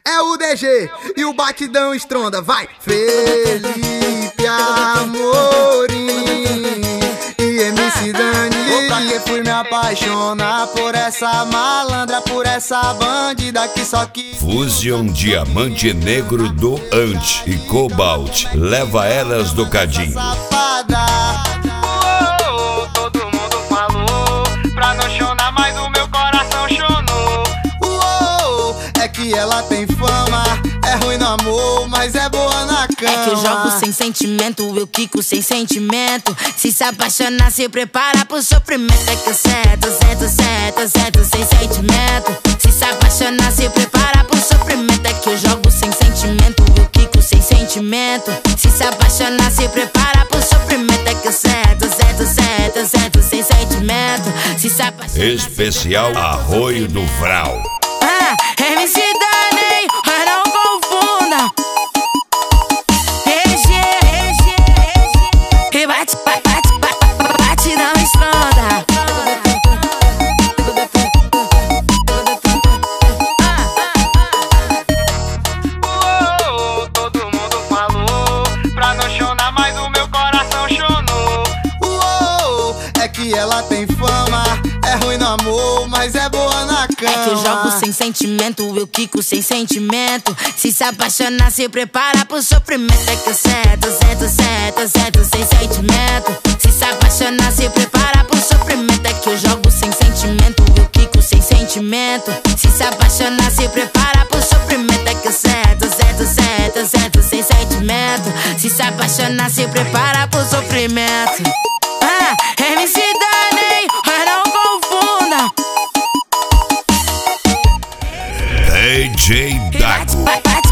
é o DG e o batidão estronda, vai! Felipe Amorim e MC Dani. Pra que fui me apaixonar por essa malandra, por essa bandida que só que Fusion Diamante Negro do Ant e Cobalt, leva elas do cadinho. safada. Todo mundo falou pra não chorar, mas o meu coração chonou. É que ela tem fama, é ruim no amor, mas é boa na cama. É que eu jogo sem sentimento, eu quico sem sentimento. Se apaixonar, se prepara pro sofrimento. É que eu sento sem sentimento. Se apaixonar, se prepara pro sofrimento. É que eu jogo sem sentimento, eu quico sem sentimento. Se apaixonar, se prepara pro sofrimento. É que eu sento sem sentimento. Se apaixonar, Especial Arroio do Vral. MC Dani, não confunda. E bate, não estronda. Todo mundo falou pra não chorar, mas o meu coração chonou. É que ela tem fama, é ruim no amor, mas é boa na cama. É que eu jogo sem sentimento, eu quico sem sentimento. Se apaixonar, se prepara pro sofrimento. É que eu sento sem sentimento. Se apaixonar, se prepara pro sofrimento. É que eu jogo sem sentimento, eu quico sem sentimento. Se apaixonar, se prepara pro sofrimento. É que eu sento sem sentimento. Se apaixonar, se prepara pro sofrimento. MC Dani, não confunda. DJ Dago. Bate,